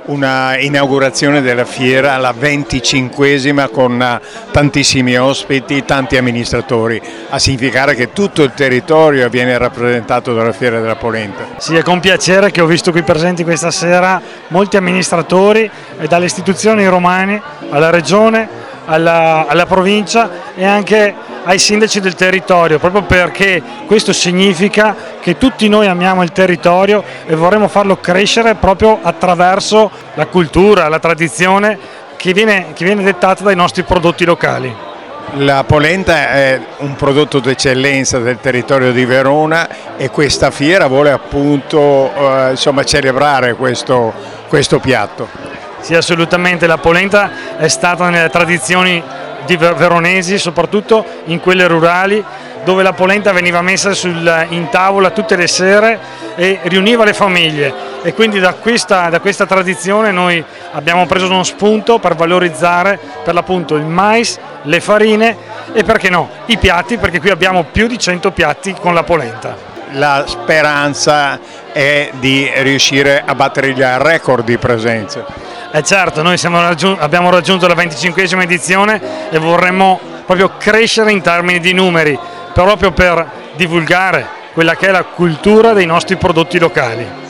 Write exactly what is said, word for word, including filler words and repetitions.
Una inaugurazione della fiera, la venticinquesima, con tantissimi ospiti, tanti amministratori, a significare che tutto il territorio viene rappresentato dalla Fiera della Polenta. Sì, è con piacere che ho visto qui presenti questa sera molti amministratori e dalle istituzioni romane, alla regione, alla, alla provincia e anche ai sindaci del territorio, proprio perché questo significa che tutti noi amiamo il territorio e vorremmo farlo crescere proprio attraverso la cultura, la tradizione che viene, che viene dettata dai nostri prodotti locali. La polenta è un prodotto d'eccellenza del territorio di Verona e questa fiera vuole appunto eh, insomma, celebrare questo, questo piatto. Sì, assolutamente, la polenta è stata nelle tradizioni di veronesi, soprattutto in quelle rurali, dove la polenta veniva messa sul, in tavola tutte le sere e riuniva le famiglie, e quindi da questa, da questa tradizione noi abbiamo preso uno spunto per valorizzare per l'appunto il mais, le farine e perché no, i piatti, perché qui abbiamo più di cento piatti con la polenta. La speranza è di riuscire a battere il record di presenze. Eh certo, noi siamo raggiun- abbiamo raggiunto la venticinquesima edizione e vorremmo proprio crescere in termini di numeri, proprio per divulgare quella che è la cultura dei nostri prodotti locali.